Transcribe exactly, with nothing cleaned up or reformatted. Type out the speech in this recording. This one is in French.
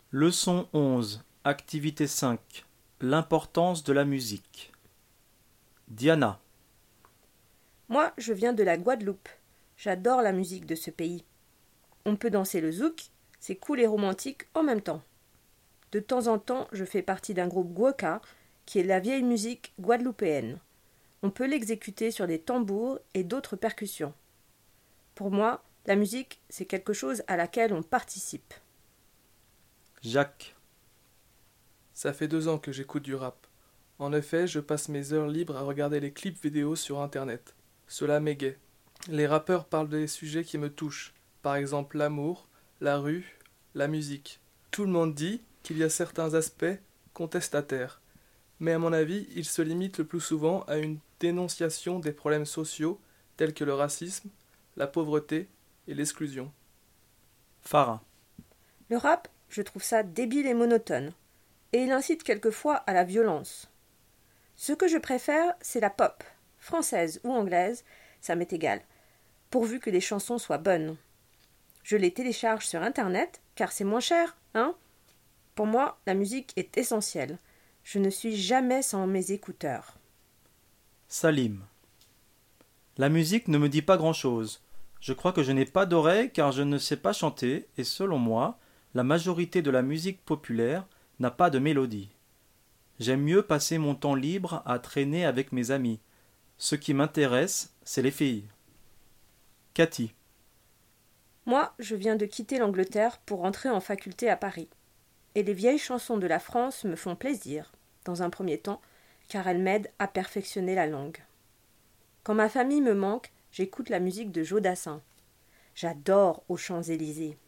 Leçon onze, activité cinq. L'importance de la musique. Diana. Moi, je viens de la Guadeloupe. J'adore la musique de ce pays. On peut danser le zouk, c'est cool et romantique en même temps. De temps en temps, je fais partie d'un groupe guoka, qui est la vieille musique guadeloupéenne. On peut l'exécuter sur des tambours et d'autres percussions. Pour moi, la musique, c'est quelque chose à laquelle on participe. Jacques. Ça fait deux ans que j'écoute du rap. En effet, je passe mes heures libres à regarder les clips vidéo sur internet. Cela m'égaie. Les rappeurs parlent des sujets qui me touchent, par exemple l'amour, la rue, la musique. Tout le monde dit qu'il y a certains aspects contestataires, mais à mon avis, ils se limitent le plus souvent à une dénonciation des problèmes sociaux tels que le racisme, la pauvreté et l'exclusion. Farah. Le rap, je trouve ça débile et monotone, et il incite quelquefois à la violence. Ce que je préfère, c'est la pop, française ou anglaise, ça m'est égal, pourvu que les chansons soient bonnes. Je les télécharge sur internet, car c'est moins cher, hein ? Pour moi, la musique est essentielle. Je ne suis jamais sans mes écouteurs. Salim. La musique ne me dit pas grand-chose. Je crois que je n'ai pas d'oreille car je ne sais pas chanter et selon moi, la majorité de la musique populaire n'a pas de mélodie. J'aime mieux passer mon temps libre à traîner avec mes amis. Ce qui m'intéresse, c'est les filles. Cathy. Moi, je viens de quitter l'Angleterre pour entrer en faculté à Paris. Et les vieilles chansons de la France me font plaisir, dans un premier temps, car elles m'aident à perfectionner la langue. Quand ma famille me manque, j'écoute la musique de Joe Dassin. J'adore aux Champs-Élysées.